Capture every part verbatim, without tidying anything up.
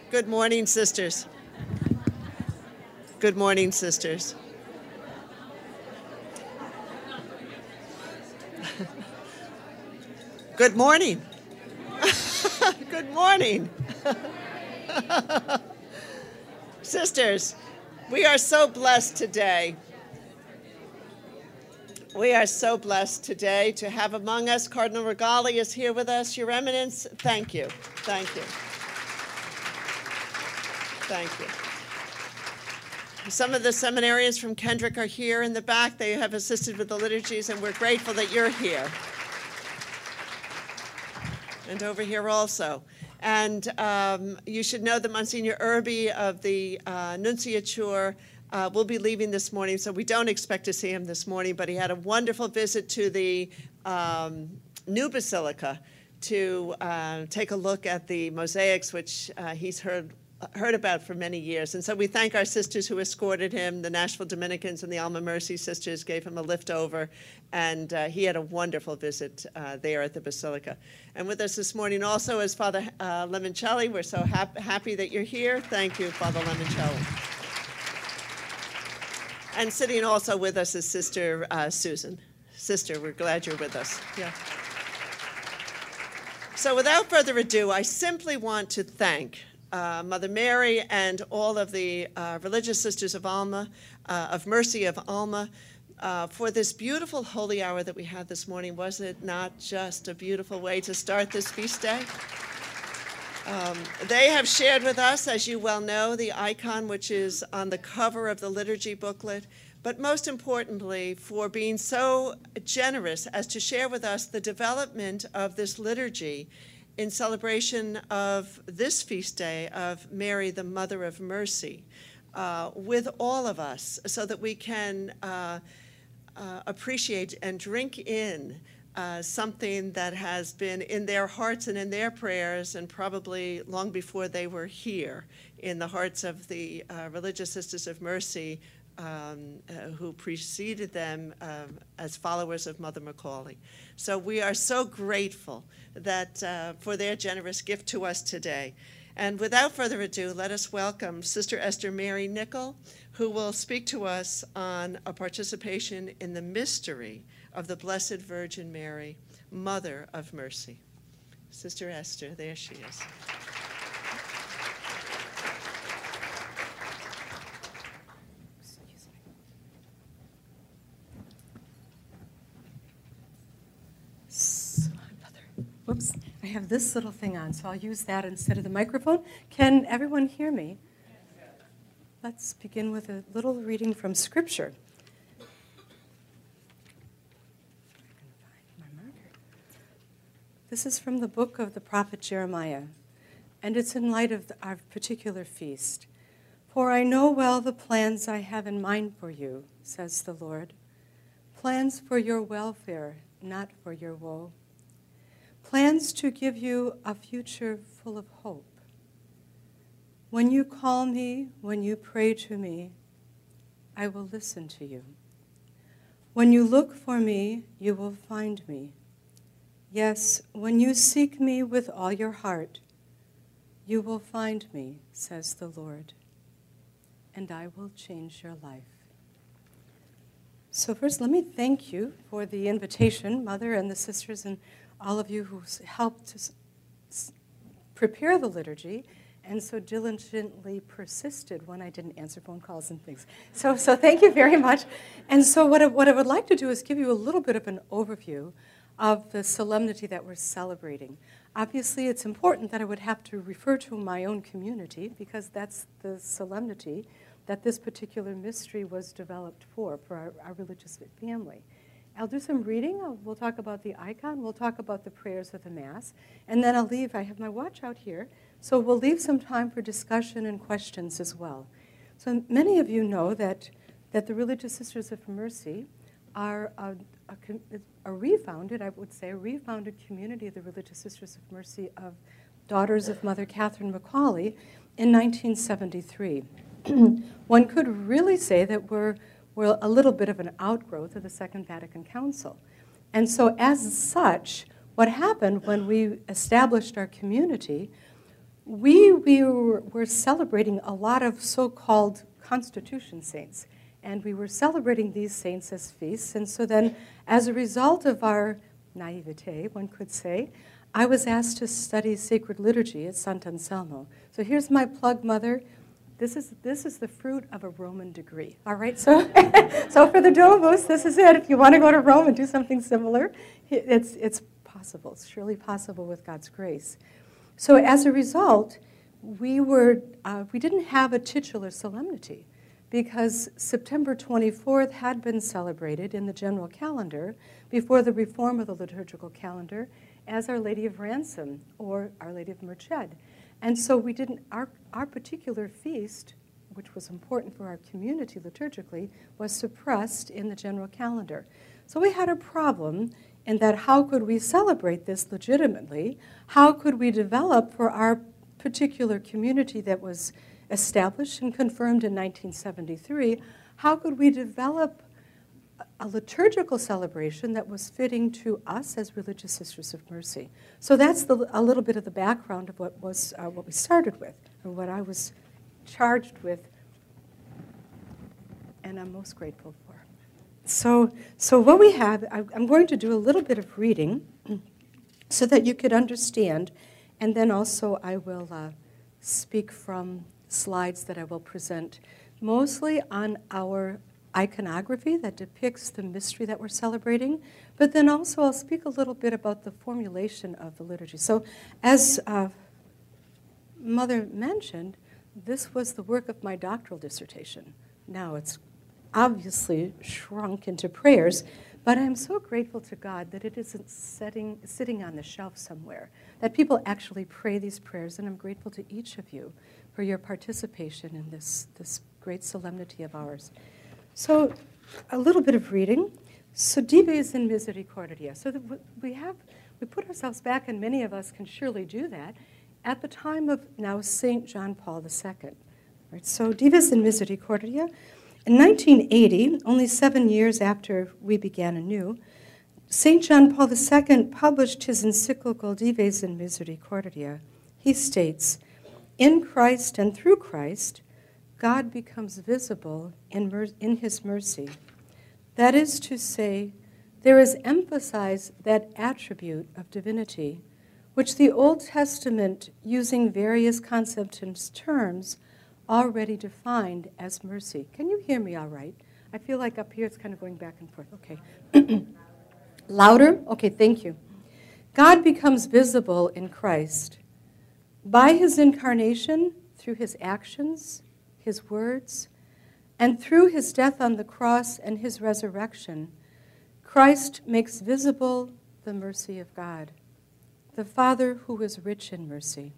Good morning, sisters. Good morning, sisters. Good morning. Good morning. Sisters, we are so blessed today. We are so blessed today to have among us, Cardinal Rigali is here with us. Your Eminence, thank you. Thank you. Thank you. Some of the seminarians from Kendrick are here in the back. They have assisted with the liturgies, and we're grateful that you're here. And over here also. And um, you should know that Monsignor Irby of the uh, Nunciature uh, will be leaving this morning, so we don't expect to see him this morning, but he had a wonderful visit to the um, new basilica to uh, take a look at the mosaics, which uh, he's heard heard about for many years. And so we thank our sisters who escorted him. The Nashville Dominicans and the Alma Mercy sisters gave him a lift over, and uh, he had a wonderful visit uh, there at the Basilica. And with us this morning also is Father uh, Lemoncelli. We're so hap happy that you're here. Thank you, Father Lemoncelli. And sitting also with us is Sister uh, Susan. Sister, we're glad you're with us. Yeah. So without further ado, I simply want to thank Uh, Mother Mary and all of the uh, religious sisters of Alma, uh, of Mercy of Alma, uh, for this beautiful holy hour that we had this morning. Was it not just a beautiful way to start this feast day? Um, they have shared with us, as you well know, the icon which is on the cover of the liturgy booklet, but most importantly, for being so generous as to share with us the development of this liturgy in celebration of this feast day of Mary, the Mother of Mercy, uh, with all of us, so that we can uh, uh, appreciate and drink in uh, something that has been in their hearts and in their prayers, and probably long before they were here, in the hearts of the uh, religious sisters of Mercy Um, uh, who preceded them uh, as followers of Mother Macaulay. So we are so grateful that uh, for their generous gift to us today. And without further ado, let us welcome Sister Esther Mary Nicol, who will speak to us on a participation in the mystery of the Blessed Virgin Mary, Mother of Mercy. Sister Esther, there she is. Whoops, I have this little thing on, so I'll use that instead of the microphone. Can everyone hear me? Let's begin with a little reading from Scripture. This is from the book of the prophet Jeremiah, and it's in light of the, our particular feast. For I know well the plans I have in mind for you, says the Lord, plans for your welfare, not for your woe. Plans to give you a future full of hope. When you call me, when you pray to me, I will listen to you. When you look for me, you will find me. Yes, when you seek me with all your heart, you will find me, says the Lord, and I will change your life. So first, let me thank you for the invitation, Mother and the sisters and all of you who helped to prepare the liturgy and so diligently persisted when I didn't answer phone calls and things. So, so thank you very much. And so what I, what I would like to do is give you a little bit of an overview of the solemnity that we're celebrating. Obviously, it's important that I would have to refer to my own community, because that's the solemnity that this particular mystery was developed for, for our, our religious family. I'll do some reading. I'll, we'll talk about the icon. We'll talk about the prayers of the Mass. And then I'll leave. I have my watch out here. So we'll leave some time for discussion and questions as well. So many of you know that, that the Religious Sisters of Mercy are a, a, a refounded, I would say, a refounded community of the Religious Sisters of Mercy of Daughters of Mother Catherine Macaulay in nineteen seventy-three. One could really say that we're We're a little bit of an outgrowth of the Second Vatican Council. And so as such, what happened when we established our community we, we were, were celebrating a lot of so-called Constitution saints, and we were celebrating these saints as feasts. And so then, as a result of our naivete, one could say, I was asked to study sacred liturgy at Sant'Anselmo. So here's my plug, Mother. This is, this is the fruit of a Roman degree, all right? So, so for the Domus, this is it. If you want to go to Rome and do something similar, it's, it's possible. It's surely possible with God's grace. So as a result, we, were, uh, we didn't have a titular solemnity because September twenty-fourth had been celebrated in the general calendar before the reform of the liturgical calendar as Our Lady of Ransom or Our Lady of Merced. And so we didn't, our, our particular feast, which was important for our community liturgically, was suppressed in the general calendar. So we had a problem in that how could we celebrate this legitimately? How could we develop for our particular community that was established and confirmed in nineteen seventy-three, how could we develop a liturgical celebration that was fitting to us as religious sisters of mercy? So that's the, a little bit of the background of what was uh, what we started with, or what I was charged with, and I'm most grateful for. So, so what we have, I, I'm going to do a little bit of reading so that you could understand, and then also I will uh, speak from slides that I will present, mostly on our iconography that depicts the mystery that we're celebrating, but then also I'll speak a little bit about the formulation of the liturgy. So as uh, Mother mentioned, this was the work of my doctoral dissertation. Now it's obviously shrunk into prayers, but I'm so grateful to God that it isn't setting, sitting on the shelf somewhere, that people actually pray these prayers, and I'm grateful to each of you for your participation in this, this great solemnity of ours. So a little bit of reading. So Dives in Misericordia. So that we have, we put ourselves back, and many of us can surely do that, at the time of now Saint John Paul the Second. Right, so Dives in Misericordia. In nineteen eighty, only seven years after we began anew, Saint John Paul the Second published his encyclical Dives in Misericordia. He states, in Christ and through Christ, God becomes visible in, mer- in his mercy. That is to say, there is emphasized that attribute of divinity, which the Old Testament, using various concepts and terms, already defined as mercy. Can you hear me all right? I feel like up here it's kind of going back and forth. Okay. Louder? Okay, thank you. God becomes visible in Christ. By his incarnation, through his actions, his words, and through his death on the cross and his resurrection, Christ makes visible the mercy of God, the Father who is rich in mercy.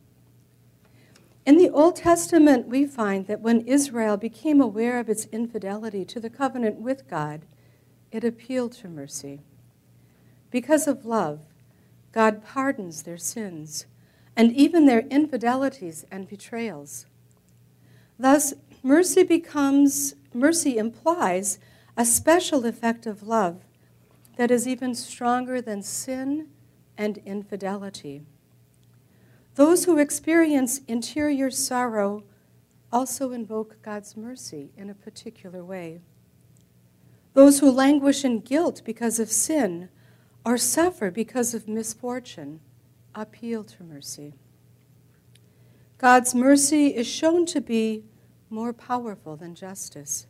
In the Old Testament, we find that when Israel became aware of its infidelity to the covenant with God, it appealed to mercy. Because of love, God pardons their sins and even their infidelities and betrayals. Thus, mercy becomes, mercy implies a special effect of love that is even stronger than sin and infidelity. Those who experience interior sorrow also invoke God's mercy in a particular way. Those who languish in guilt because of sin or suffer because of misfortune appeal to mercy. God's mercy is shown to be more powerful than justice.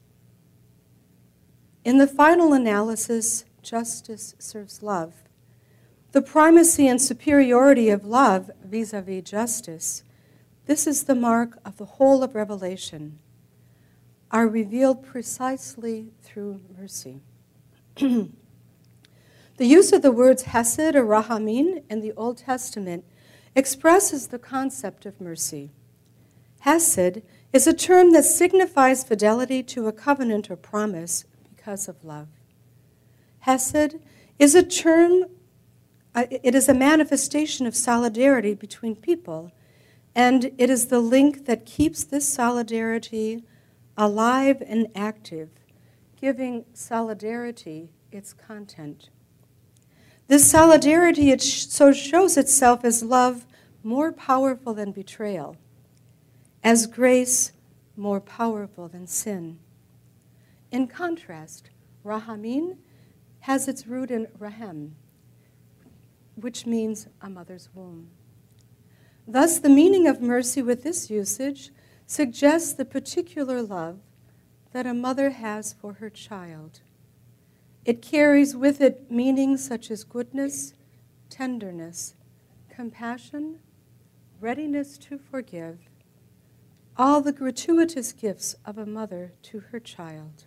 In the final analysis, justice serves love. The primacy and superiority of love vis-a-vis justice, this is the mark of the whole of Revelation, are revealed precisely through mercy. The use of the words hesed or rahamin in the Old Testament expresses the concept of mercy. Hesed is a term that signifies fidelity to a covenant or promise because of love. Hesed is a term Uh, it is a manifestation of solidarity between people, and it is the link that keeps this solidarity alive and active, giving solidarity its content. This solidarity it sh- so shows itself as love more powerful than betrayal, as grace more powerful than sin. In contrast, Rahamin has its root in Rahem, which means a mother's womb. Thus, the meaning of mercy with this usage suggests the particular love that a mother has for her child. It carries with it meanings such as goodness, tenderness, compassion, readiness to forgive, all the gratuitous gifts of a mother to her child.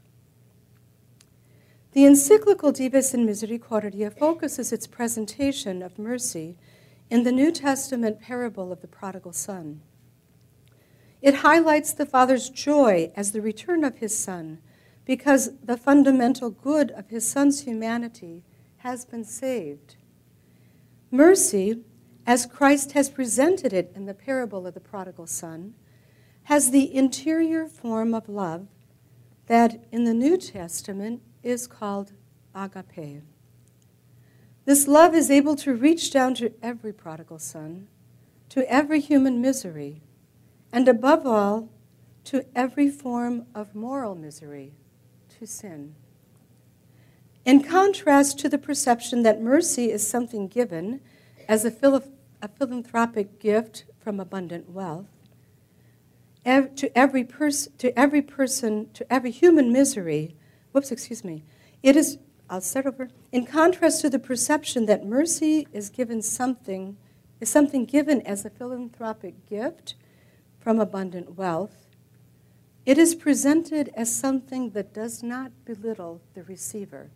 The encyclical Dives in Misericordia focuses its presentation of mercy in the New Testament parable of the prodigal son. It highlights the father's joy as the return of his son, because the fundamental good of his son's humanity has been saved. Mercy, as Christ has presented it in the parable of the prodigal son, has the interior form of love that in the New Testament is called agape. This love is able to reach down to every prodigal son, to every human misery, and above all, to every form of moral misery, to sin. In contrast to the perception that mercy is something given as a, phil- a philanthropic gift from abundant wealth, ev- to every pers- to every person, to every human misery, whoops, excuse me, it is, I'll start over. In contrast to the perception that mercy is given something, is something given as a philanthropic gift from abundant wealth, it is presented as something that does not belittle the receiver.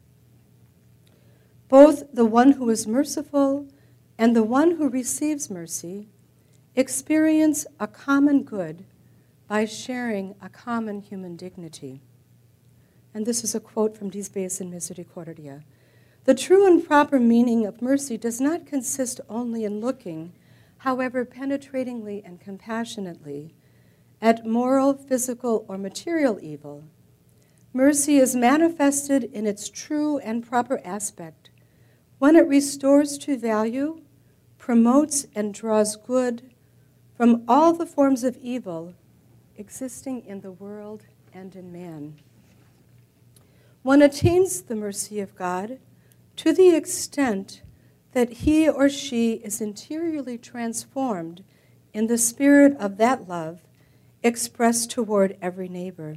Both the one who is merciful and the one who receives mercy experience a common good by sharing a common human dignity. And this is a quote from Dives in Misericordia. The true and proper meaning of mercy does not consist only in looking, however penetratingly and compassionately, at moral, physical, or material evil. Mercy is manifested in its true and proper aspect when it restores to value, promotes, and draws good from all the forms of evil existing in the world and in man. One attains the mercy of God to the extent that he or she is interiorly transformed in the spirit of that love expressed toward every neighbor.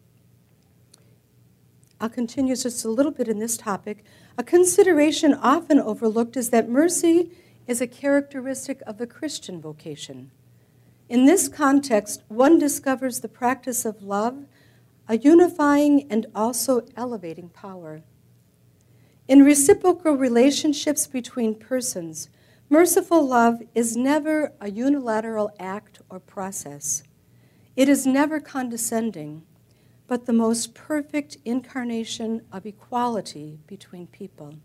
I'll continue just a little bit in this topic. A consideration often overlooked is that mercy is a characteristic of the Christian vocation. In this context, one discovers the practice of love, a unifying and also elevating power. In reciprocal relationships between persons, merciful love is never a unilateral act or process. It is never condescending, but the most perfect incarnation of equality between people.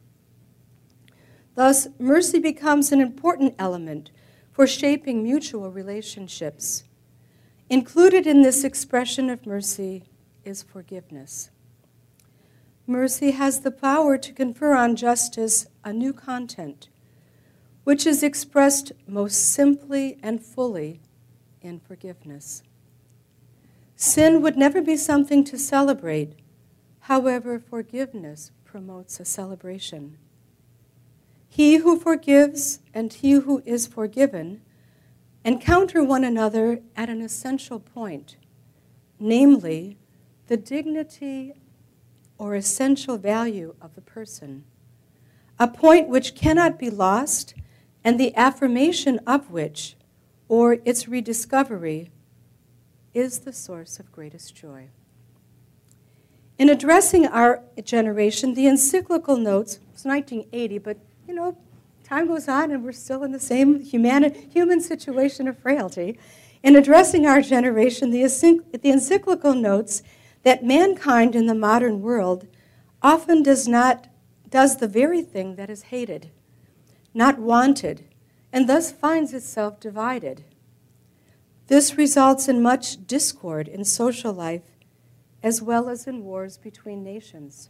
Thus, mercy becomes an important element for shaping mutual relationships. Included in this expression of mercy is forgiveness. Mercy has the power to confer on justice a new content, which is expressed most simply and fully in forgiveness. Sin would never be something to celebrate. However, forgiveness promotes a celebration. He who forgives and he who is forgiven encounter one another at an essential point, namely, the dignity or essential value of the person, a point which cannot be lost and the affirmation of which, or its rediscovery, is the source of greatest joy. In addressing our generation, the encyclical notes, it's nineteen eighty, but you know, time goes on and we're still in the same human, human situation of frailty. In addressing our generation, the, the encyclical notes that mankind in the modern world often does not does the very thing that is hated, not wanted, and thus finds itself divided. This results in much discord in social life as well as in wars between nations.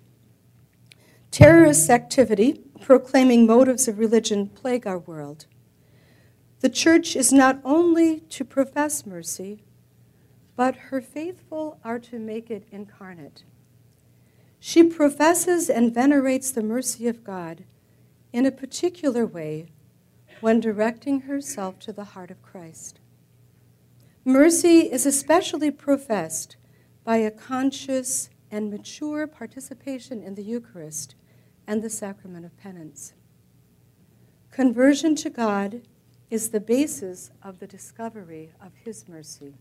Terrorist activity, proclaiming motives of religion, plague our world. The church is not only to profess mercy, but her faithful are to make it incarnate. She professes and venerates the mercy of God in a particular way when directing herself to the heart of Christ. Mercy is especially professed by a conscious and mature participation in the Eucharist and the sacrament of penance. Conversion to God is the basis of the discovery of His mercy.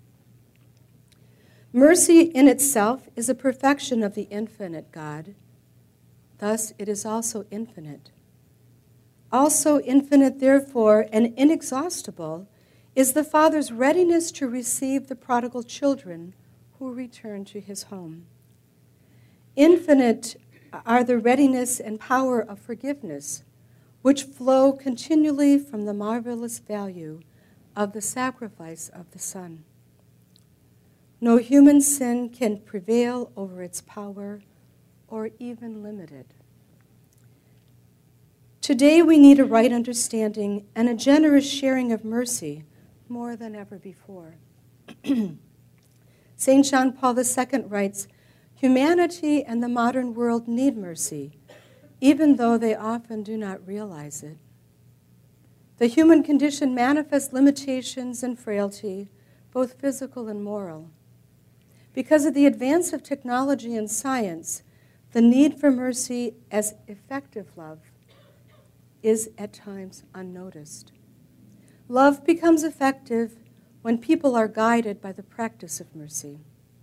Mercy in itself is a perfection of the infinite God. Thus, it is also infinite. Also infinite, therefore, and inexhaustible is the Father's readiness to receive the prodigal children who return to His home. Infinite are the readiness and power of forgiveness, which flow continually from the marvelous value of the sacrifice of the Son. No human sin can prevail over its power or even limit it. Today we need a right understanding and a generous sharing of mercy more than ever before. Saint John Paul the Second writes, "Humanity and the modern world need mercy, even though they often do not realize it. The human condition manifests limitations and frailty, both physical and moral. Because of the advance of technology and science, the need for mercy as effective love is at times unnoticed. Love becomes effective when people are guided by the practice of mercy."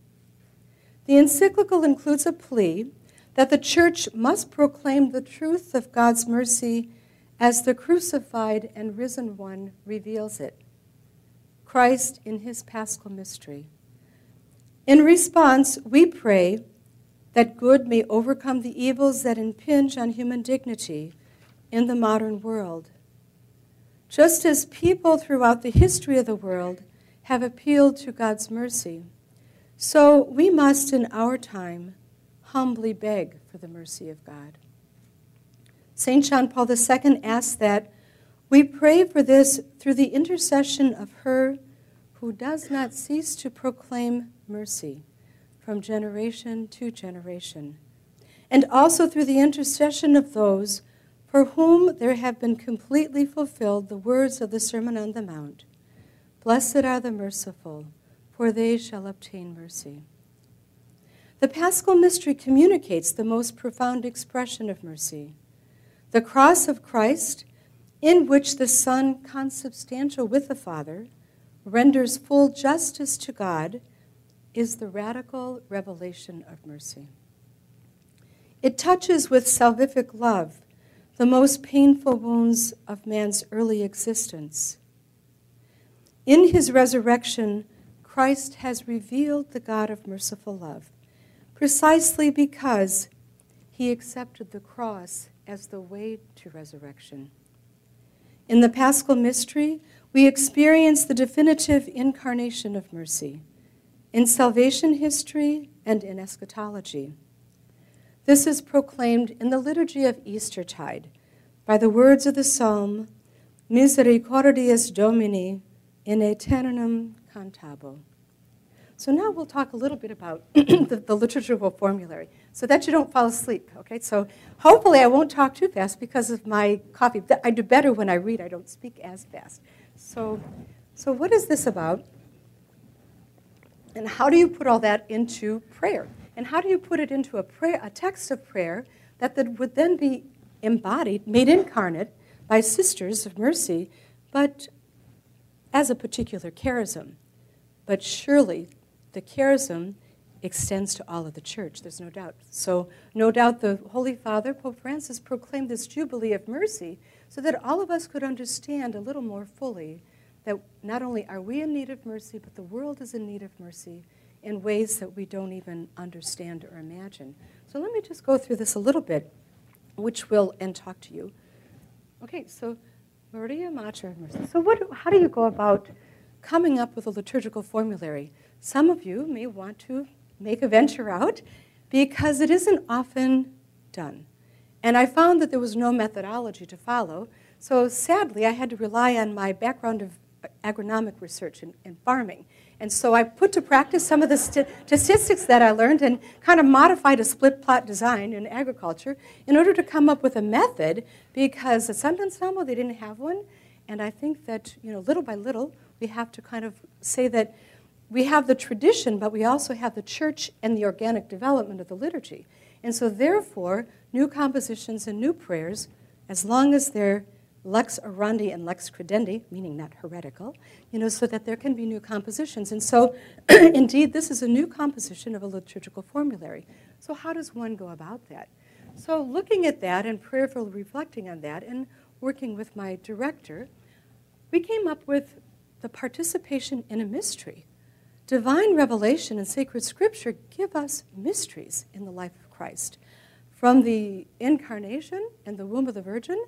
The encyclical includes a plea that the Church must proclaim the truth of God's mercy as the crucified and risen one reveals it, Christ in His paschal mystery. In response, we pray that good may overcome the evils that impinge on human dignity in the modern world. Just as people throughout the history of the world have appealed to God's mercy, so we must in our time humbly beg for the mercy of God. Saint John Paul the Second asks that we pray for this through the intercession of her who does not cease to proclaim mercy from generation to generation, and also through the intercession of those for whom there have been completely fulfilled the words of the Sermon on the Mount. Blessed are the merciful, for they shall obtain mercy. The Paschal Mystery communicates the most profound expression of mercy. The cross of Christ, in which the Son, consubstantial with the Father, renders full justice to God, is the radical revelation of mercy. It touches with salvific love the most painful wounds of man's early existence. In His resurrection, Christ has revealed the God of merciful love, precisely because He accepted the cross as the way to resurrection. In the Paschal Mystery, we experience the definitive incarnation of mercy in salvation history and in eschatology. This is proclaimed in the liturgy of Eastertide by the words of the psalm, Misericordias Domini in aeternum cantabo. So now we'll talk a little bit about the, the liturgical formulary so that you don't fall asleep, okay? So hopefully I won't talk too fast because of my coffee. I do better when I read. I don't speak as fast. So, so what is this about? And how do you put all that into prayer? And how do you put it into a prayer, a text of prayer that, that would then be embodied, made incarnate by sisters of mercy, but as a particular charism? But surely the charism extends to all of the church, there's no doubt. So no doubt the Holy Father, Pope Francis, proclaimed this Jubilee of Mercy so that all of us could understand a little more fully that not only are we in need of mercy, but the world is in need of mercy in ways that we don't even understand or imagine. So let me just go through this a little bit, which will, and talk to you. Okay, so Maria Mater of Mercy. So what, how do you go about coming up with a liturgical formulary? Some of you may want to make a venture out because it isn't often done. And I found that there was no methodology to follow. So sadly, I had to rely on my background of agronomic research and, and farming. And so I put to practice some of the st- statistics that I learned and kind of modified a split plot design in agriculture in order to come up with a method, because at Sundance Elmo, they didn't have one. And I think that, you know, little by little, we have to kind of say that we have the tradition, but we also have the church and the organic development of the liturgy. And so therefore, new compositions and new prayers, as long as they're lex orandi and lex credendi, meaning not heretical, you know, so that there can be new compositions. And so, indeed, this is a new composition of a liturgical formulary. So how does one go about that? So looking at that and prayerfully reflecting on that and working with my director, we came up with the participation in a mystery. Divine revelation and sacred scripture give us mysteries in the life of Christ. From the incarnation in the womb of the Virgin,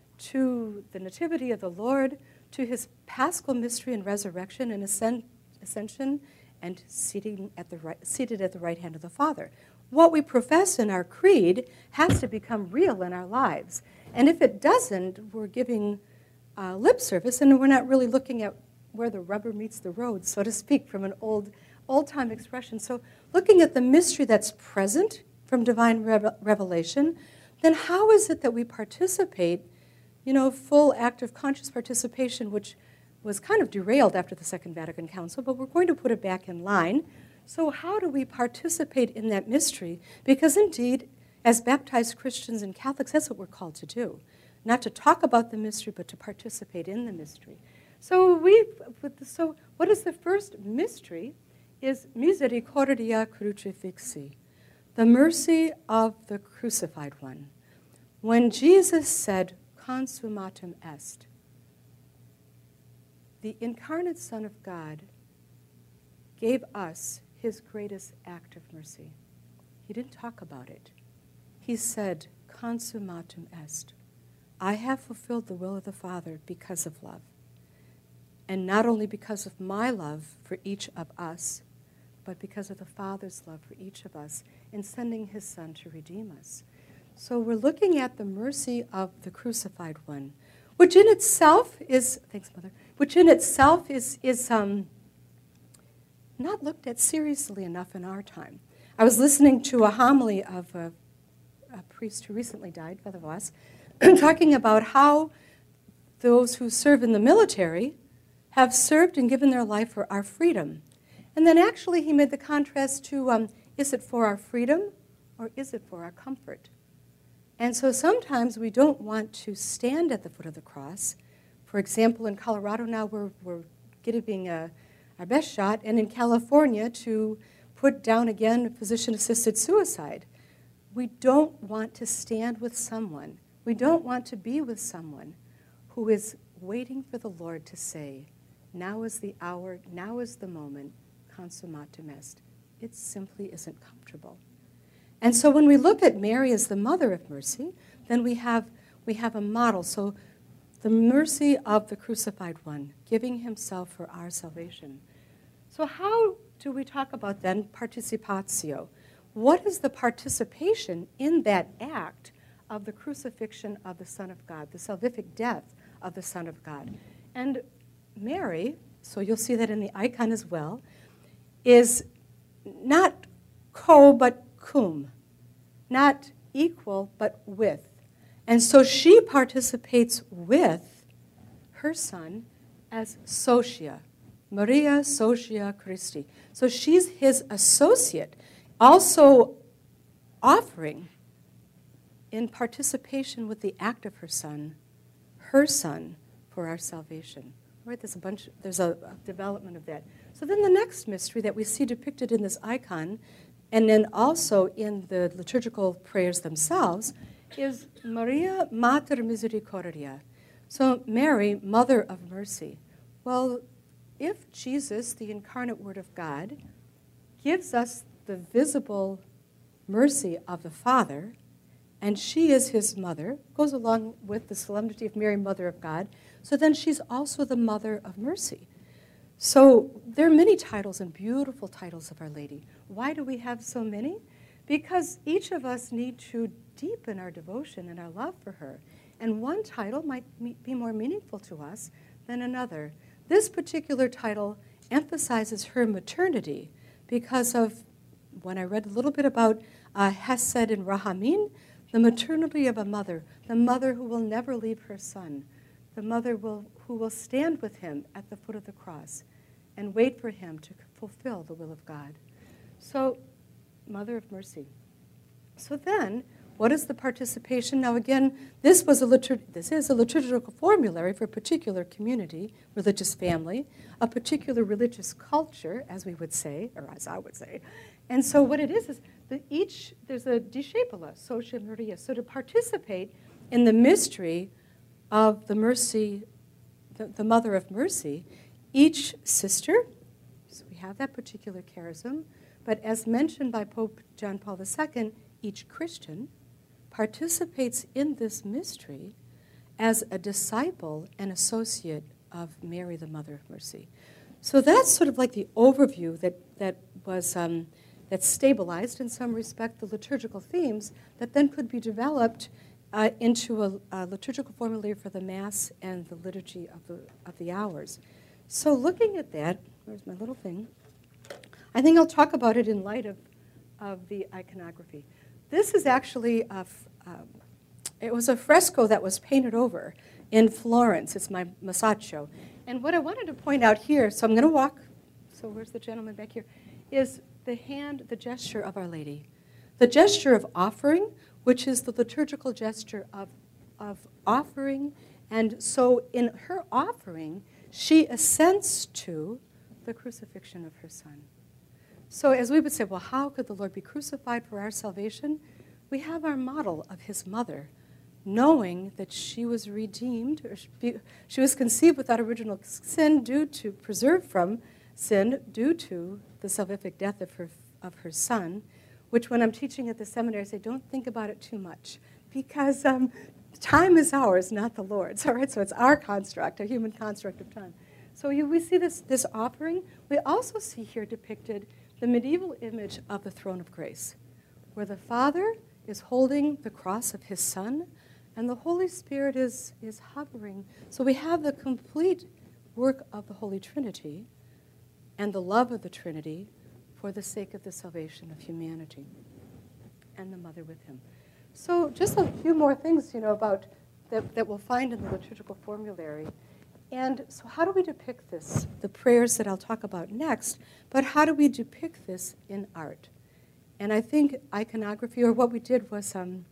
to the nativity of the Lord, to his paschal mystery and resurrection and ascend, ascension, and seating at the right, seated at the right hand of the Father. What we profess in our creed has to become real in our lives. And if it doesn't, we're giving uh, lip service, and we're not really looking at where the rubber meets the road, so to speak, from an old, old-time expression. So looking at the mystery that's present from divine rev- revelation, then how is it that we participate, you know, full active conscious participation, which was kind of derailed after the Second Vatican Council, but we're going to put it back in line. So how do we participate in that mystery? Because indeed, as baptized Christians and Catholics, that's what we're called to do. Not to talk about the mystery, but to participate in the mystery. So we, so what is the first mystery? Is misericordia crucifixi, the mercy of the crucified one. When Jesus said, consummatum est, the incarnate Son of God gave us his greatest act of mercy. He didn't talk about it. He said, consummatum est. I have fulfilled the will of the Father because of love. And not only because of my love for each of us, but because of the Father's love for each of us in sending his Son to redeem us. So we're looking at the mercy of the crucified one, which in itself is, thanks, Mother, which in itself is, is um, not looked at seriously enough in our time. I was listening to a homily of a, a priest who recently died, Father Voss, talking about how those who serve in the military have served and given their life for our freedom. And then actually he made the contrast to, um, is it for our freedom or is it for our comfort? And so sometimes we don't want to stand at the foot of the cross. For example, in Colorado now we're, we're giving a, our best shot, and in California to put down again physician-assisted suicide. We don't want to stand with someone. We don't want to be with someone who is waiting for the Lord to say, now is the hour, now is the moment, consummatum est. It simply isn't comfortable. And so when we look at Mary as the mother of mercy, then we have, we have a model. So the mercy of the crucified one, giving himself for our salvation. So how do we talk about then participatio? What is the participation in that act of the crucifixion of the Son of God, the salvific death of the Son of God? And Mary, so you'll see that in the icon as well, is not co but cum, not equal but with. And so she participates with her Son as socia, Maria Socia Christi. So she's his associate, also offering in participation with the act of her Son, her Son for our salvation. Right, there's a bunch, there's a, a development of that. So then the next mystery that we see depicted in this icon, and then also in the liturgical prayers themselves, is Maria Mater Misericordia. So Mary, Mother of Mercy. Well, if Jesus, the incarnate Word of God, gives us the visible mercy of the Father, and she is his mother, goes along with the solemnity of Mary, Mother of God, so then she's also the Mother of Mercy. So there are many titles and beautiful titles of Our Lady. Why do we have so many? Because each of us need to deepen our devotion and our love for her. And one title might be more meaningful to us than another. This particular title emphasizes her maternity because of, when I read a little bit about uh, Hesed and Rahamin, the maternity of a mother, the mother who will never leave her son, the mother will, who will stand with him at the foot of the cross and wait for him to fulfill the will of God. So, Mother of Mercy. So then, what is the participation? Now again, this was a litur- this is a liturgical formulary for a particular community, religious family, a particular religious culture, as we would say, or as I would say. And so what it is is that each, there's a discipola, Socia Maria. So to participate in the mystery of the mercy, the, the Mother of Mercy, each sister, so we have that particular charism, but as mentioned by Pope John Paul the Second, each Christian participates in this mystery as a disciple and associate of Mary, the Mother of Mercy. So that's sort of like the overview that, that was um, that stabilized in some respect the liturgical themes that then could be developed uh, into a, a liturgical formulary for the Mass and the liturgy of the of the hours. So looking at that, where's my little thing? I think I'll talk about it in light of, of the iconography. This is actually, a, um, it was a fresco that was painted over in Florence. It's my Masaccio. And what I wanted to point out here, so I'm going to walk, so where's the gentleman back here, is the hand, the gesture of Our Lady. The gesture of offering, which is the liturgical gesture of, of offering. And so in her offering, she assents to the crucifixion of her son. So as we would say, well, how could the Lord be crucified for our salvation? We have our model of his mother, knowing that she was redeemed, or she was conceived without original sin due to, preserved from sin due to the salvific death of her, of her son, which when I'm teaching at the seminary, I say, don't think about it too much, because um, time is ours, not the Lord's, all right? So it's our construct, a human construct of time. So you, we see this, this offering. We also see here depicted the medieval image of the throne of grace, where the Father is holding the cross of his Son, and the Holy Spirit is, is hovering. So we have the complete work of the Holy Trinity and the love of the Trinity for the sake of the salvation of humanity, and the Mother with him. So just a few more things, you know, about that, that we'll find in the liturgical formulary. And so how do we depict this? The prayers that I'll talk about next, but how do we depict this in art? And I think iconography, or what we did was um,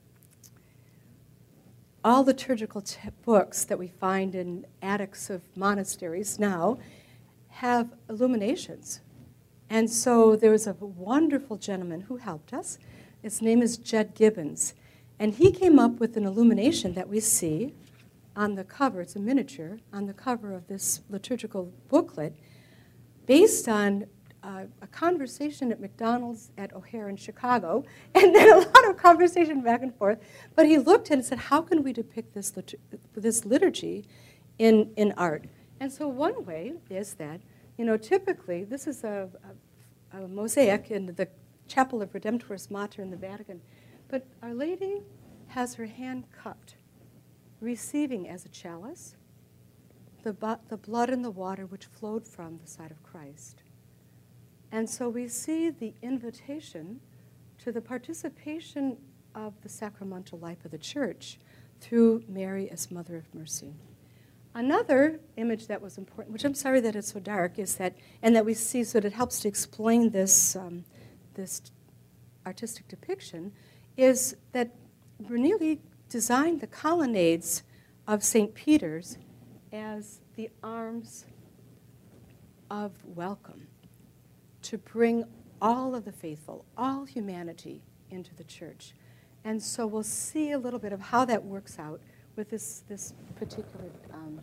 all liturgical t- books that we find in attics of monasteries now have illuminations. And so there was a wonderful gentleman who helped us. His name is Jed Gibbons. And he came up with an illumination that we see on the cover, it's a miniature, on the cover of this liturgical booklet, based on uh, a conversation at McDonald's at O'Hare in Chicago, and then a lot of conversation back and forth. But he looked and said, how can we depict this, lit- this liturgy in, in art? And so one way is that, you know, typically, this is a, a, a mosaic in the Chapel of Redemptoris Mater in the Vatican, but Our Lady has her hand cupped, receiving as a chalice the, bu- the blood and the water which flowed from the side of Christ. And so we see the invitation to the participation of the sacramental life of the Church through Mary as Mother of Mercy. Another image that was important, which I'm sorry that it's so dark, is that, and that we see so that it helps to explain this, um, this artistic depiction, is that Brunelli designed the colonnades of Saint Peter's as the arms of welcome to bring all of the faithful, all humanity into the church. And so we'll see a little bit of how that works out with this, this particular um,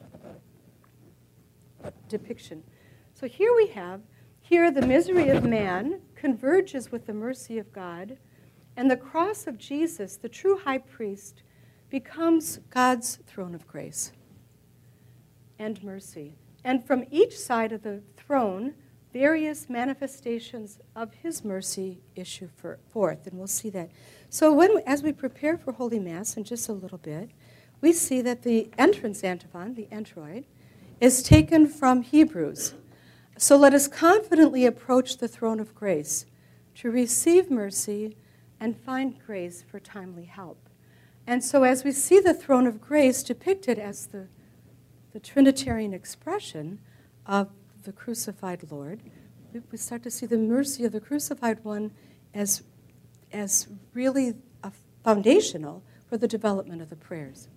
depiction. So here we have, here the misery of man converges with the mercy of God, and the cross of Jesus, the true high priest, becomes God's throne of grace and mercy. And from each side of the throne, various manifestations of his mercy issue for, forth, and we'll see that. So when, as we prepare for Holy Mass in just a little bit, we see that the entrance antiphon, the entroid, is taken from Hebrews. So let us confidently approach the throne of grace to receive mercy and find grace for timely help. And so as we see the throne of grace depicted as the, the Trinitarian expression of the crucified Lord, we, we start to see the mercy of the crucified one as, as really a foundational for the development of the prayers.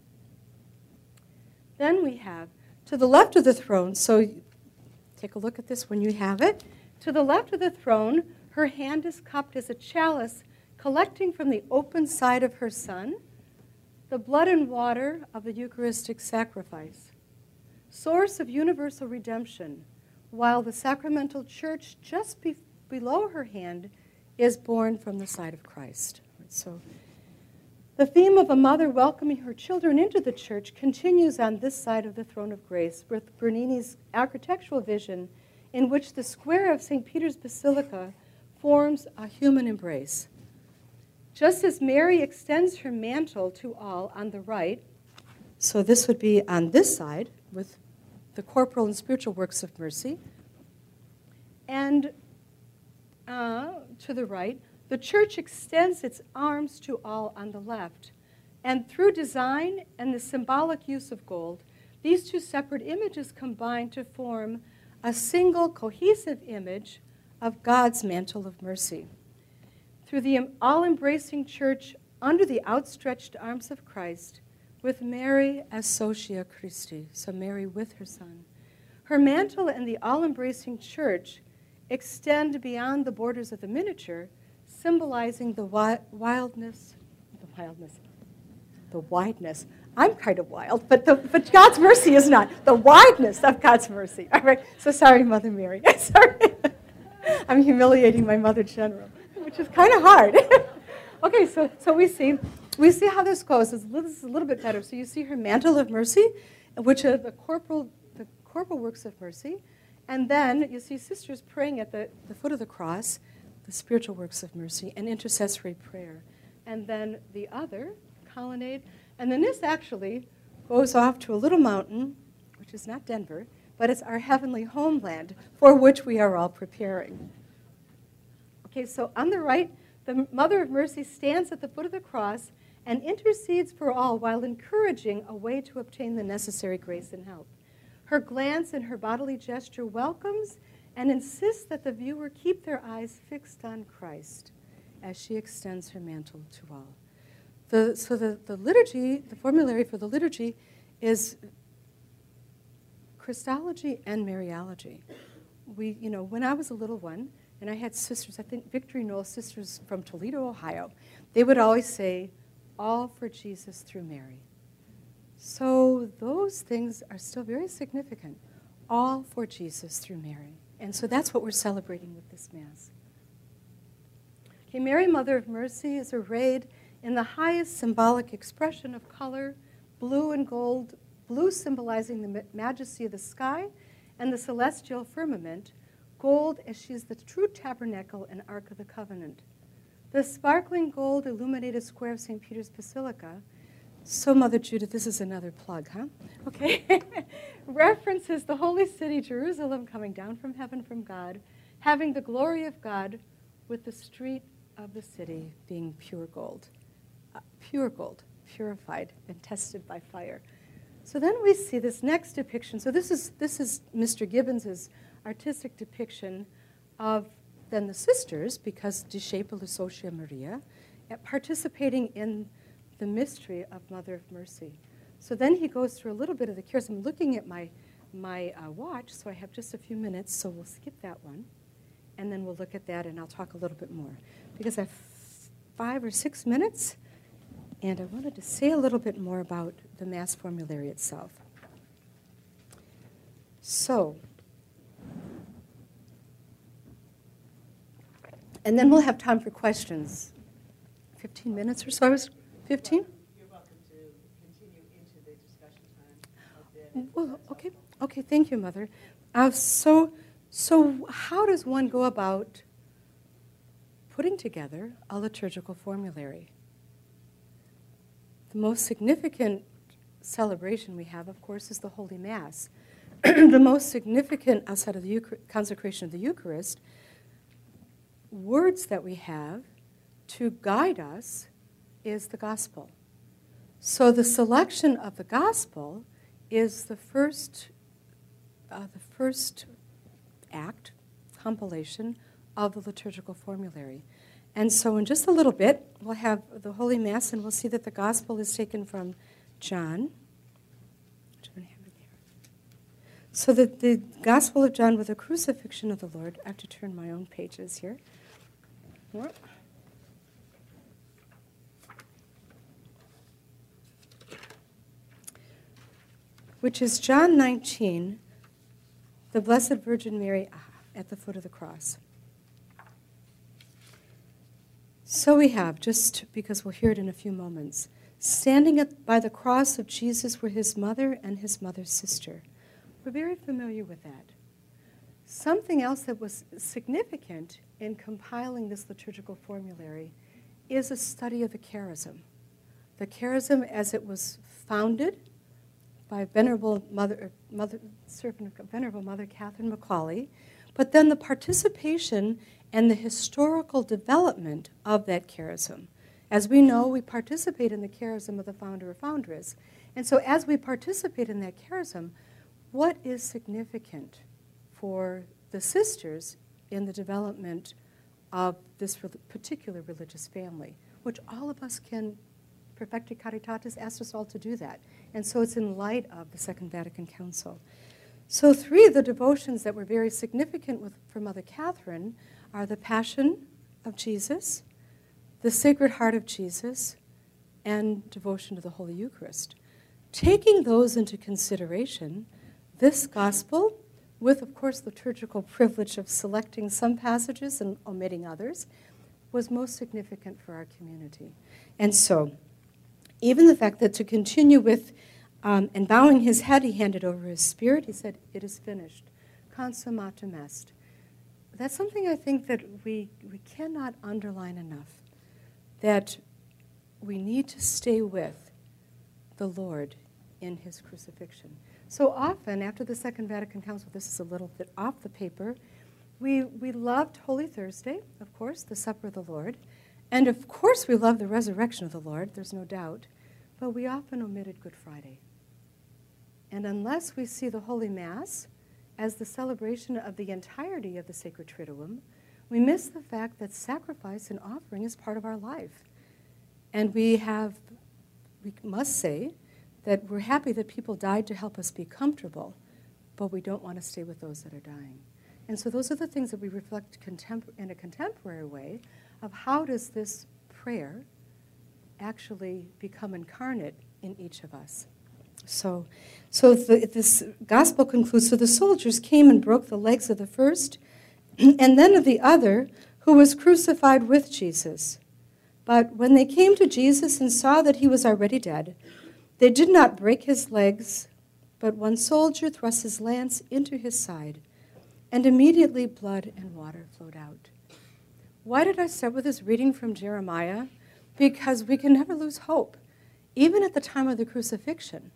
Then we have, to the left of the throne, so take a look at this when you have it. To the left of the throne, her hand is cupped as a chalice, collecting from the open side of her Son the blood and water of the Eucharistic sacrifice, source of universal redemption, while the sacramental church just be- below her hand is born from the side of Christ. So the theme of a mother welcoming her children into the church continues on this side of the throne of grace with Bernini's architectural vision in which the square of Saint Peter's Basilica forms a human embrace. Just as Mary extends her mantle to all on the right, so this would be on this side with the corporal and spiritual works of mercy, and uh, to the right, the church extends its arms to all on the left. And through design and the symbolic use of gold, these two separate images combine to form a single cohesive image of God's mantle of mercy. Through the all-embracing church under the outstretched arms of Christ, with Mary as Socia Christi, so Mary with her Son, her mantle and the all-embracing church extend beyond the borders of the miniature, symbolizing the wi- wildness, the wildness, the wideness. I'm kind of wild, but the, but God's mercy is not. The wideness of God's mercy. All right. So sorry, Mother Mary. Sorry. I'm humiliating my Mother General, which is kind of hard. Okay, so so we see we see how this goes. This is a little bit better. So you see her mantle of mercy, which are the corporal the corporal works of mercy, and then you see sisters praying at the, the foot of the cross, the spiritual works of mercy, and intercessory prayer. And then the other colonnade, and then this actually goes off to a little mountain, which is not Denver, but it's our heavenly homeland for which we are all preparing. Okay, so on the right, the Mother of Mercy stands at the foot of the cross and intercedes for all while encouraging a way to obtain the necessary grace and help. Her glance and her bodily gesture welcomes and insists that the viewer keep their eyes fixed on Christ as she extends her mantle to all. The, so the, the liturgy, the formulary for the liturgy is Christology and Mariology. We, you know, when I was a little one, and I had sisters, I think Victory Knoll sisters from Toledo, Ohio, they would always say, all for Jesus through Mary. So those things are still very significant. All for Jesus through Mary. And so that's what we're celebrating with this Mass. Okay, Mary, Mother of Mercy, is arrayed in the highest symbolic expression of color, blue and gold, blue symbolizing the majesty of the sky and the celestial firmament, gold as she is the true tabernacle and Ark of the Covenant. The sparkling gold illuminated square of Saint Peter's Basilica, so Mother Judith, this is another plug, huh? Okay. References the holy city, Jerusalem, coming down from heaven from God, having the glory of God with the street of the city being pure gold. Uh, pure gold, purified and tested by fire. So then we see this next depiction. So this is this is Mister Gibbons's artistic depiction of then the sisters, because Discepoli Socia Maria, participating in the mystery of Mother of Mercy. So then he goes through a little bit of the cures. I'm looking at my, my uh, watch, so I have just a few minutes, so we'll skip that one. And then we'll look at that, and I'll talk a little bit more. Because I have five or six minutes, and I wanted to say a little bit more about the Mass formulary itself. So, and then we'll have time for questions. fifteen minutes or so, I was fifteen? You're welcome to continue into the discussion time a bit. Well, okay, okay, thank you, Mother. Uh, so, so how does one go about putting together a liturgical formulary? The most significant celebration we have, of course, is the Holy Mass. The most significant, outside of the Euchar- consecration of the Eucharist, words that we have to guide us is the Gospel. So the selection of the Gospel is the first, uh, the first act, compilation of the liturgical formulary. And so in just a little bit, we'll have the Holy Mass, and we'll see that the Gospel is taken from John. So that the Gospel of John with the crucifixion of the Lord, I have to turn my own pages here. Which is John nineteen, the Blessed Virgin Mary at the foot of the cross. So we have, just because we'll hear it in a few moments, standing at, by the cross of Jesus were his mother and his mother's sister. We're very familiar with that. Something else that was significant in compiling this liturgical formulary is a study of the charism. The charism as it was founded by Venerable Mother, Mother, Servant of Venerable Mother Catherine Macaulay, but then the participation and the historical development of that charism. As we know, we participate in the charism of the founder or foundress. And so as we participate in that charism, what is significant for the sisters in the development of this particular religious family, which all of us can, Perfecti Caritatis asked us all to do that. And so it's in light of the Second Vatican Council. So three of the devotions that were very significant with, for Mother Catherine are the Passion of Jesus, the Sacred Heart of Jesus, and devotion to the Holy Eucharist. Taking those into consideration, this gospel, with, of course, liturgical privilege of selecting some passages and omitting others, was most significant for our community. And so, even the fact that to continue with, um, and bowing his head, he handed over his spirit. He said, "It is finished. Consummatum est." That's something I think that we, we cannot underline enough, that we need to stay with the Lord in his crucifixion. So often, after the Second Vatican Council, this is a little bit off the paper, we, we loved Holy Thursday, of course, the Supper of the Lord, and of course we love the resurrection of the Lord, there's no doubt, but we often omitted Good Friday. And unless we see the Holy Mass as the celebration of the entirety of the Sacred Triduum, we miss the fact that sacrifice and offering is part of our life. And we have, we must say, that we're happy that people died to help us be comfortable, but we don't want to stay with those that are dying. And so those are the things that we reflect contempor- in a contemporary way of how does this prayer actually become incarnate in each of us. So, so the, this gospel concludes, so the soldiers came and broke the legs of the first and then of the other who was crucified with Jesus. But when they came to Jesus and saw that he was already dead, they did not break his legs, but one soldier thrust his lance into his side, and immediately blood and water flowed out. Why did I start with this reading from Jeremiah? Because we can never lose hope. Even at the time of the crucifixion,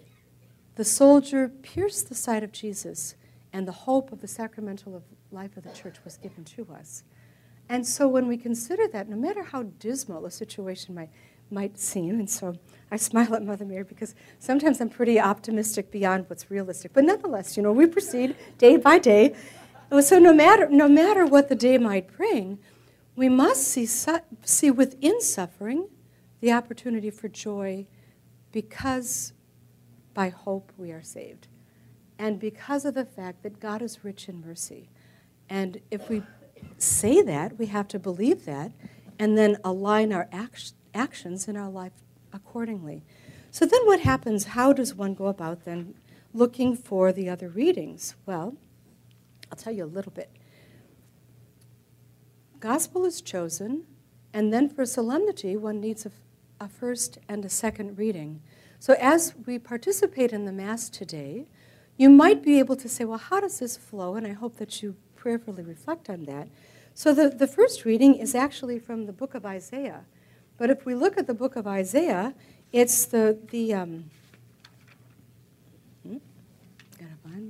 the soldier pierced the side of Jesus, and the hope of the sacramental life of the church was given to us. And so when we consider that, no matter how dismal a situation might, might seem, and so I smile at Mother Mary because sometimes I'm pretty optimistic beyond what's realistic. But nonetheless, you know, we proceed day by day. So no matter, no matter what the day might bring, we must see, see within suffering the opportunity for joy, because by hope we are saved. And because of the fact that God is rich in mercy. And if we say that, we have to believe that, and then align our act- actions in our life accordingly. So then what happens? How does one go about then looking for the other readings? Well, I'll tell you a little bit. Gospel is chosen, and then for solemnity, one needs a, a first and a second reading. So as we participate in the Mass today, you might be able to say, well, how does this flow? And I hope that you prayerfully reflect on that. So the, the first reading is actually from the book of Isaiah. But if we look at the book of Isaiah, it's the, the um,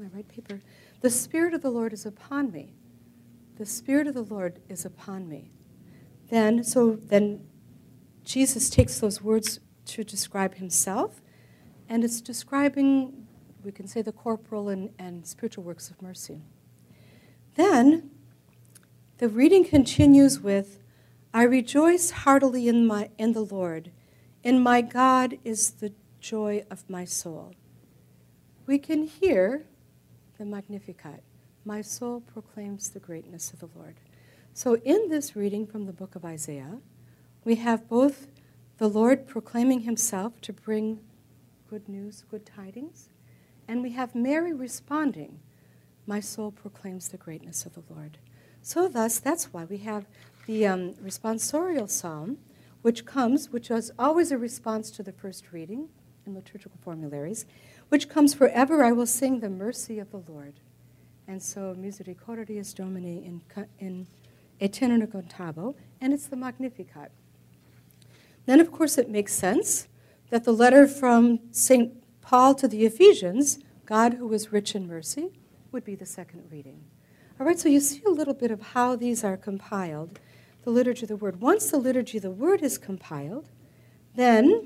my right paper. The Spirit of the Lord is upon me. The Spirit of the Lord is upon me. Then, so then Jesus takes those words to describe himself, and it's describing, we can say, the corporal and, and spiritual works of mercy. Then, the reading continues with, I rejoice heartily in my in the Lord. In my God is the joy of my soul. We can hear the Magnificat. My soul proclaims the greatness of the Lord. So in this reading from the book of Isaiah, we have both the Lord proclaiming himself to bring good news, good tidings, and we have Mary responding, my soul proclaims the greatness of the Lord. So thus, that's why we have the um, responsorial psalm, which comes, which is always a response to the first reading in liturgical formularies, which comes, forever I will sing the mercy of the Lord. And so, Misericordis Domini in, in Aeterno Contabo, and it's the Magnificat. Then, of course, it makes sense that the letter from Saint Paul to the Ephesians, God who is rich in mercy, would be the second reading. All right, so you see a little bit of how these are compiled, the Liturgy of the Word. Once the Liturgy of the Word is compiled, then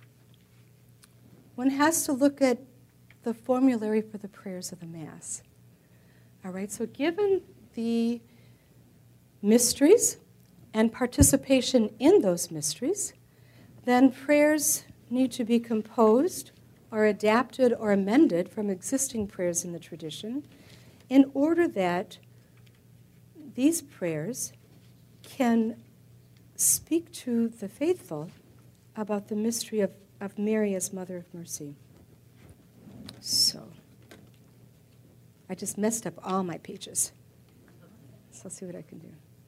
one has to look at the formulary for the prayers of the Mass. All right, so given the mysteries and participation in those mysteries, then prayers need to be composed or adapted or amended from existing prayers in the tradition in order that these prayers can speak to the faithful about the mystery of, of Mary as Mother of Mercy. So, I just messed up all my pages. So let's see what I can do.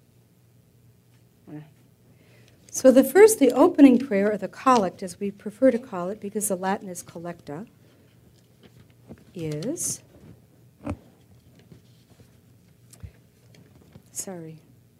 So the first, the opening prayer, or the collect, as we prefer to call it, because the Latin is collecta, is, sorry,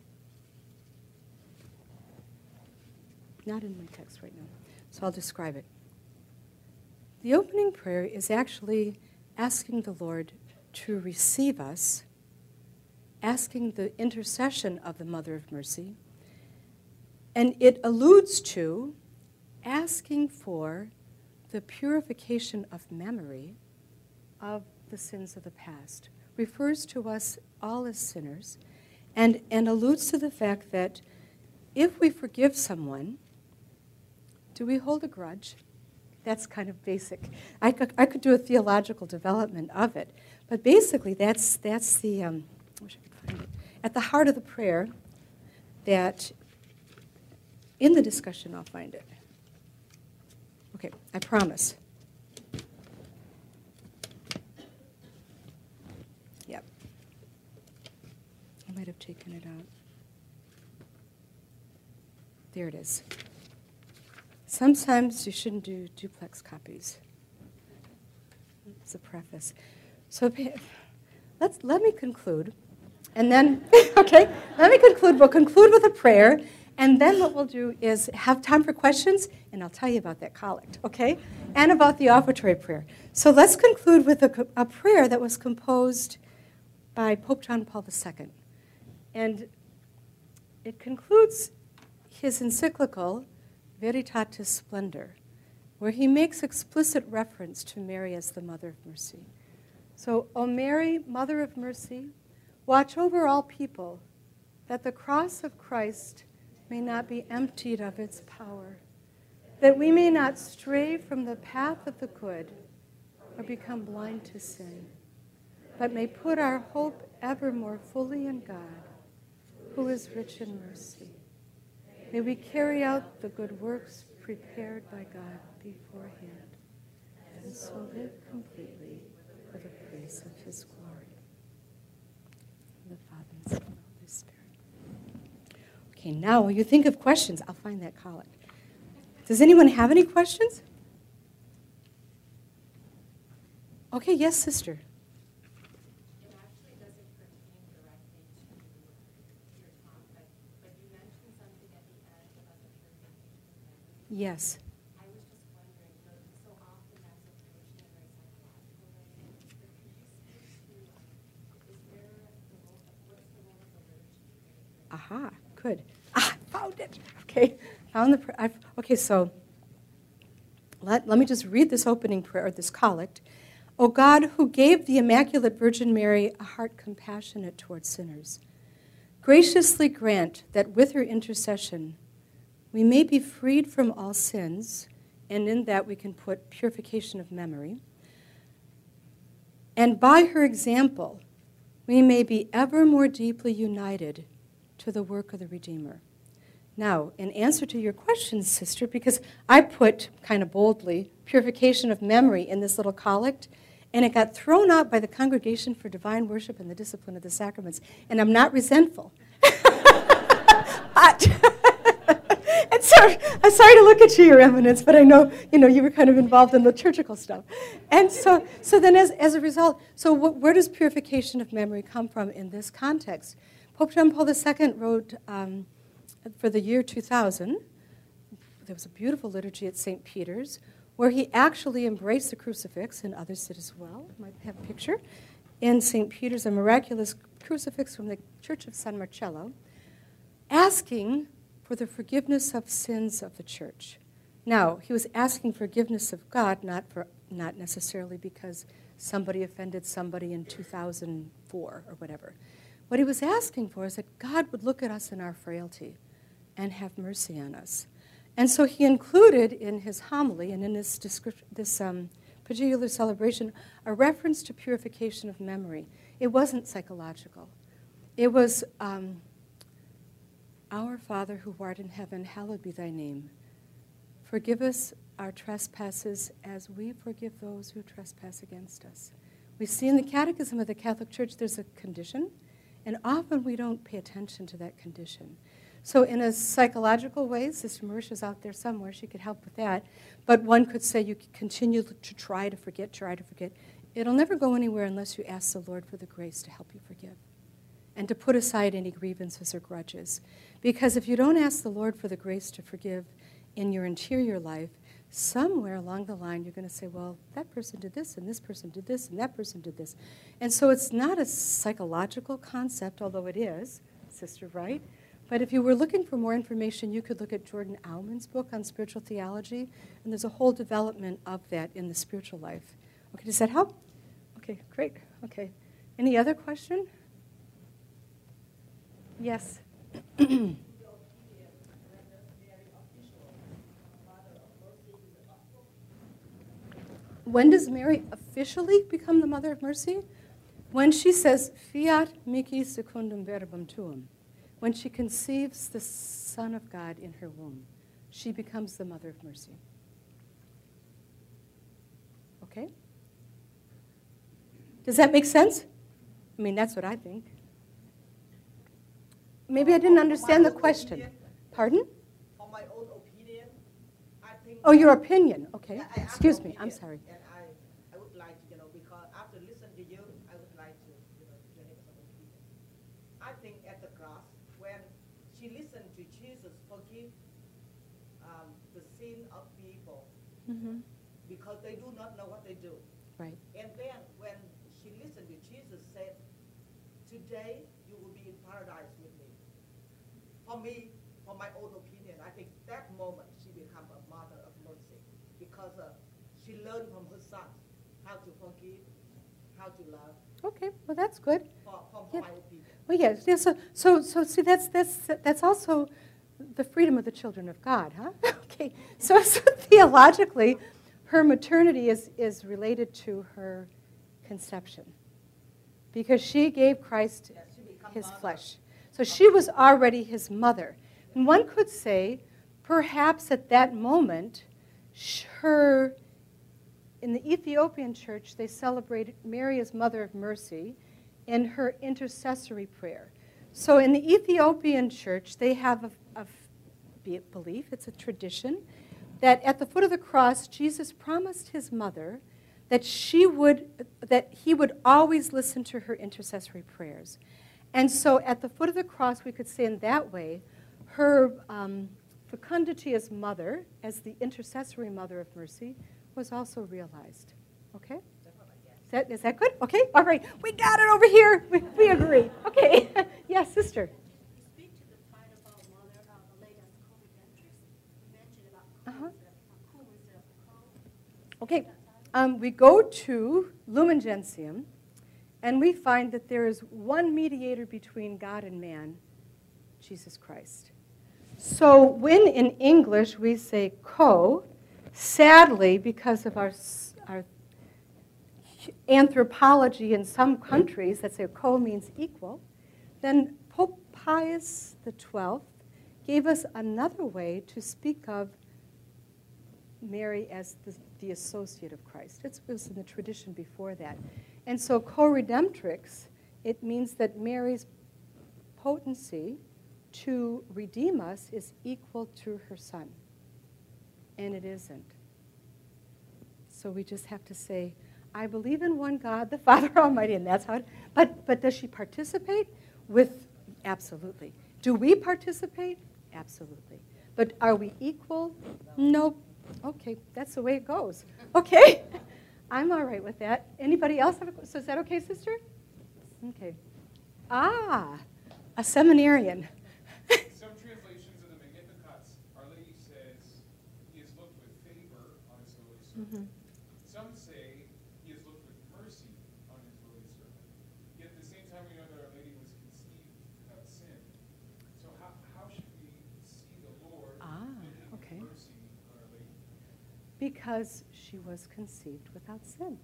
not in my text right now, so I'll describe it. The opening prayer is actually asking the Lord to receive us, asking the intercession of the Mother of Mercy, and it alludes to asking for the purification of memory of the sins of the past. Refers to us all as sinners, and, and alludes to the fact that if we forgive someone, do we hold a grudge? That's kind of basic. I could, I could do a theological development of it, but basically that's, that's the, um, I wish I could find it, at the heart of the prayer that in the discussion, I'll find it. Okay, I promise. Yep. I might have taken it out. There it is. Sometimes you shouldn't do duplex copies. It's a preface. So let's, let me conclude. And then, okay, let me conclude. We'll conclude with a prayer. And then what we'll do is have time for questions, and I'll tell you about that collect, okay? And about the offertory prayer. So let's conclude with a, a prayer that was composed by Pope John Paul the Second. And it concludes his encyclical, Veritatis Splendor, where he makes explicit reference to Mary as the Mother of Mercy. So, O Mary, Mother of Mercy, watch over all people, that the cross of Christ may not be emptied of its power, that we may not stray from the path of the good or become blind to sin, but may put our hope ever more fully in God, who is rich in mercy. May we carry out the good works prepared by God beforehand, and so live completely for the praise of his glory. The Father, and Son, and the Holy Spirit. Okay, now when you think of questions, I'll find that collect. Does anyone have any questions? Okay, yes, sister. It actually doesn't pertain directly to your talk, but, but you mentioned something at the end about the purification of memory. Yes. I was just wondering, you know, so often that's approached in a very psychological way, but could you speak aha, good. Ah, found it. Okay, found the, pr- I've, okay, so let, let me just read this opening prayer, this collect. O God, who gave the Immaculate Virgin Mary a heart compassionate toward sinners, graciously grant that with her intercession we may be freed from all sins, and in that we can put purification of memory, and by her example we may be ever more deeply united to the work of the Redeemer. Now, in answer to your question, sister, because I put, kind of boldly, purification of memory in this little collect, and it got thrown out by the Congregation for Divine Worship and the Discipline of the Sacraments, and I'm not resentful. But, and so, I'm sorry to look at you, Your Eminence, but I know, you know, you were kind of involved in liturgical stuff. And so, so then as, as a result, so wh- where does purification of memory come from in this context? Pope John Paul the Second wrote, um, for the year two thousand, there was a beautiful liturgy at Saint Peter's where he actually embraced the crucifix, and others did as well. You might have a picture. In Saint Peter's, a miraculous crucifix from the Church of San Marcello, asking for the forgiveness of sins of the church. Now, he was asking forgiveness of God, not for not necessarily because somebody offended somebody in two thousand four or whatever. What he was asking for is that God would look at us in our frailty and have mercy on us. And so he included in his homily and in this, description, this um, particular celebration a reference to purification of memory. It wasn't psychological. It was, um, Our Father who art in heaven, hallowed be thy name. Forgive us our trespasses as we forgive those who trespass against us. We see in the Catechism of the Catholic Church there's a condition, and often we don't pay attention to that condition. So in a psychological way, Sister Marisha's out there somewhere, she could help with that, but one could say you continue to try to forget, try to forget. It'll never go anywhere unless you ask the Lord for the grace to help you forgive and to put aside any grievances or grudges. Because if you don't ask the Lord for the grace to forgive in your interior life, somewhere along the line you're going to say, well, that person did this, and this person did this, and that person did this. And so it's not a psychological concept, although it is, Sister Wright. But if you were looking for more information, you could look at Jordan Auman's book on spiritual theology, and there's a whole development of that in the spiritual life. Okay, does that help? Okay, great. Okay. Any other question? Yes. When does Mary officially become the Mother of Mercy? When she says, fiat mihi secundum verbum tuum. When she conceives the Son of God in her womb, she becomes the Mother of Mercy. Okay? Does that make sense? I mean, that's what I think. Maybe I didn't understand the question. Pardon? For my own opinion, I think... Oh, your opinion. Okay. Yeah, I have Excuse an me. I'm opinion, sorry. And I, I would like to, you know, because after listening to you, I would like to, you know, generate some opinion. I think at the cross, when she listened to Jesus forgive um, the sin of people, Mm-hmm. because they do not know what they do. Right. And then when she listened to Jesus said, today you will be in paradise with me. For me, for my own opinion, I think that moment she became a mother of mercy because uh, she learned from her son how to forgive, how to love. Okay. Well, that's good. For, for Yeah. my opinion. Well, yes. Yeah, so, so, so, see, that's that's that's also the freedom of the children of God, huh? Okay. So, so theologically, her maternity is is related to her conception, because she gave Christ Yes, she become his mother. flesh. So she was already his mother. And one could say, perhaps at that moment, sh- her, in the Ethiopian church, they celebrated Mary as Mother of Mercy in her intercessory prayer. So in the Ethiopian church, they have a, a be it belief, it's a tradition, that at the foot of the cross, Jesus promised his mother that she would, that he would always listen to her intercessory prayers. And so at the foot of the cross, we could say in that way, her um, fecundity as mother, as the intercessory mother of mercy, was also realized. Okay? Is that, is that good? Okay? All right. We got it over here. We, we agree. Okay. Yes, sister. You speak to Okay, um, we go to Lumen Gentium, and we find that there is one mediator between God and man, Jesus Christ. So when in English we say co, sadly, because of our, our anthropology in some countries that say co means equal, then Pope Pius the twelfth gave us another way to speak of Mary as the, the associate of Christ. It's, it was in the tradition before that. And so co-redemptrix, it means that Mary's potency to redeem us is equal to her son. And it isn't. So we just have to say, I believe in one God, the Father Almighty, and that's how it, but, but does she participate? With, absolutely. Do we participate? Absolutely. But are we equal? Nope. Okay, that's the way it goes. Okay, I'm all right with that. Anybody else have a, so is that okay, sister? Okay. Ah, a seminarian. Some translations of the Magnificat, Our Lady says, he has looked with favor on his lowly servant. Mm-hmm. Some say he has looked with mercy on his lowly servant. Yet at the same time, we know that Our Lady was conceived without sin. So how, how should we see the Lord Ah, looking okay. with mercy on Our Lady? Because she was conceived without sin.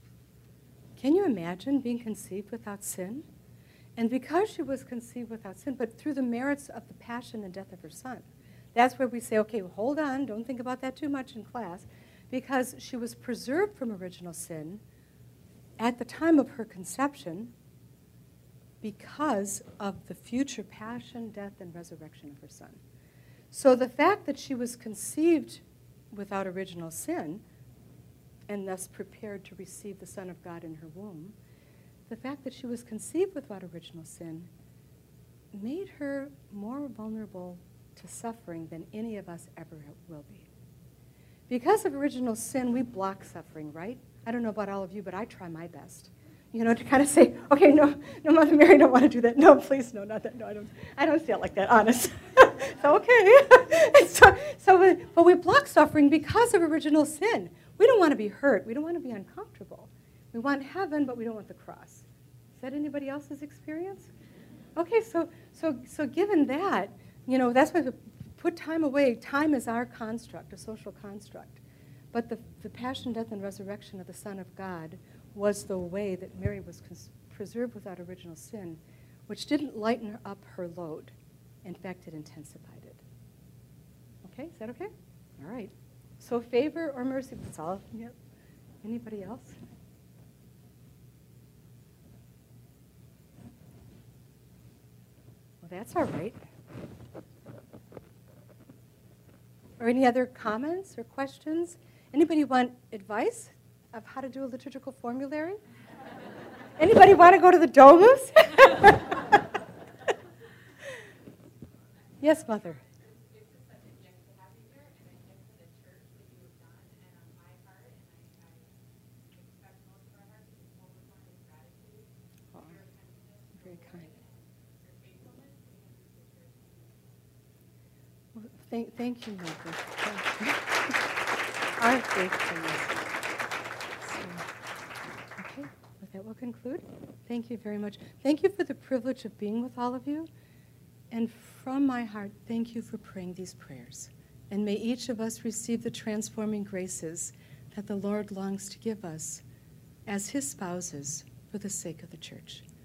Can you imagine being conceived without sin? And because she was conceived without sin, but through the merits of the passion and death of her son. That's where we say, okay, well, hold on, don't think about that too much in class, because she was preserved from original sin at the time of her conception because of the future passion, death, and resurrection of her son. So the fact that she was conceived without original sin, and thus prepared to receive the Son of God in her womb, the fact that she was conceived without original sin made her more vulnerable to suffering than any of us ever will be. Because of original sin, we block suffering, right? I don't know about all of you, but I try my best. You know, to kind of say, okay, no, no, Mother Mary, I don't want to do that. No, please, no, not that. No, I don't. I don't feel like that, honest. So okay. so, so, we, but we block suffering because of original sin. We don't want to be hurt. We don't want to be uncomfortable. We want heaven, but we don't want the cross. Is that anybody else's experience? Okay, so, so, so given that, you know, that's why we put time away. Time is our construct, a social construct. But the, the passion, death, and resurrection of the Son of God was the way that Mary was cons- preserved without original sin, which didn't lighten her up her load. In fact, it intensified it. Okay, is that okay? All right. So favor or mercy, that's all. Yep. Anybody else? Well, that's all right. Or any other comments or questions? Anybody want advice of how to do a liturgical formulary? Anybody want to go to the Domus? Yes, Mother. It's just such a gift to have you here, and a gift to the church that you have done, and on my heart, and I, I expect most of our hearts to overflow with gratitude for your attentiveness, Very kind. your faithfulness to the church. Well, thank, thank you, Mother. Thank you. Our faithfulness. So, okay, with that we'll conclude. Thank you very much. Thank you for the privilege of being with all of you. And from my heart, thank you for praying these prayers. And may each of us receive the transforming graces that the Lord longs to give us as his spouses for the sake of the church.